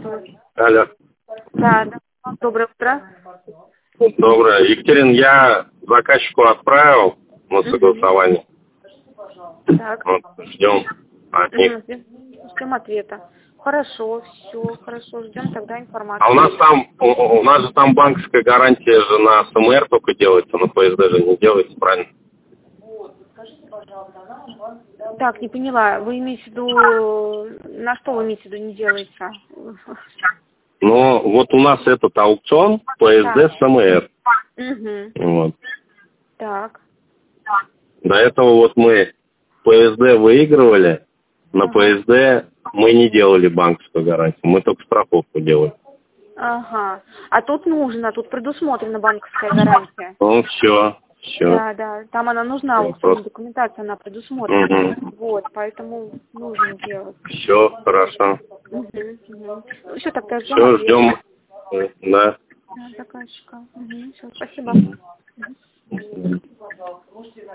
приветствую. Алло. Да, доброе утро. Доброе. Екатерин, я заказчику отправил на согласование. Так. Вот, ждем. Ждем ответа. Хорошо, все, хорошо, ждем тогда информацию. А у нас же там банковская гарантия же на СМР только делается, на ПСД же не делается, правильно? Так, не поняла, вы имеете в виду, на что вы имеете в виду не делается? Но вот у нас этот аукцион ПСД СМР. Вот. Так. До этого вот мы ПСД выигрывали, на ПСД мы не делали банковскую гарантию, мы только страховку делали. Ага. А тут нужно, тут предусмотрена банковская гарантия. Ну, все. Да, там она нужна, аукционная документация, она предусмотрена. Вот, поэтому нужно делать. Все, хорошо. Ну, все, тогда ждем Все, ответа. ждем. Да. Заказчика. Все, спасибо.